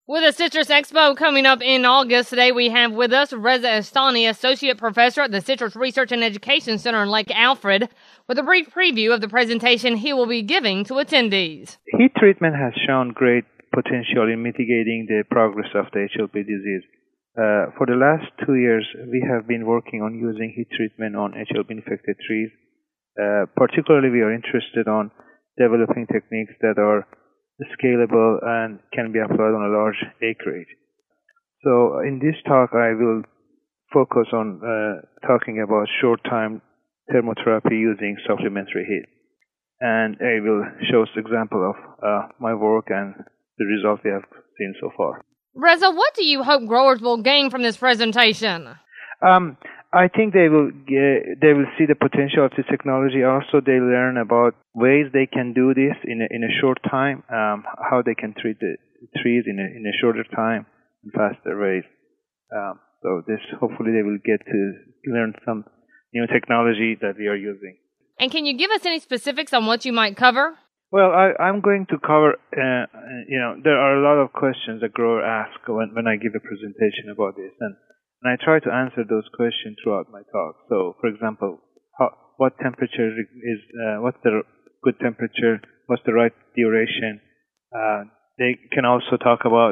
With the Citrus Expo coming up in August, today we have with us Reza Astani, Associate Professor at the Citrus Research and Education Center in Lake Alfred, with a brief preview of the presentation he will be giving to attendees. Heat treatment has shown great potential in mitigating the progress of the HLP disease. For the last 2 years, we have been working on using heat treatment on HLP-infected trees. Particularly, we are interested on developing techniques that are scalable and can be applied on a large acreage. So in this talk, I will focus on talking about short-time thermotherapy using supplementary heat. And I will show us an example of my work and the results we have seen so far. Reza, what do you hope growers will gain from this presentation? I think they will see the potential of this technology. Also, they learn about ways they can do this in a short time, how they can treat the trees in a shorter time and faster ways. So this, hopefully, they will get to learn some new technology that we are using. And can you give us any specifics on what you might cover? Well, I'm going to cover. There are a lot of questions that growers ask when I give a presentation about this, and I try to answer those questions throughout my talk. So, for example, what temperature is, what's the good temperature, what's the right duration? They can also talk about,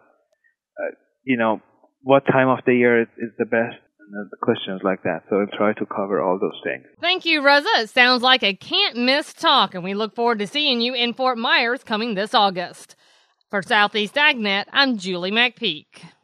what time of the year is the best, and the questions like that. So I'll try to cover all those things. Thank you, Reza. It sounds like a can't-miss talk, and we look forward to seeing you in Fort Myers coming this August. For Southeast AgNet, I'm Julie McPeak.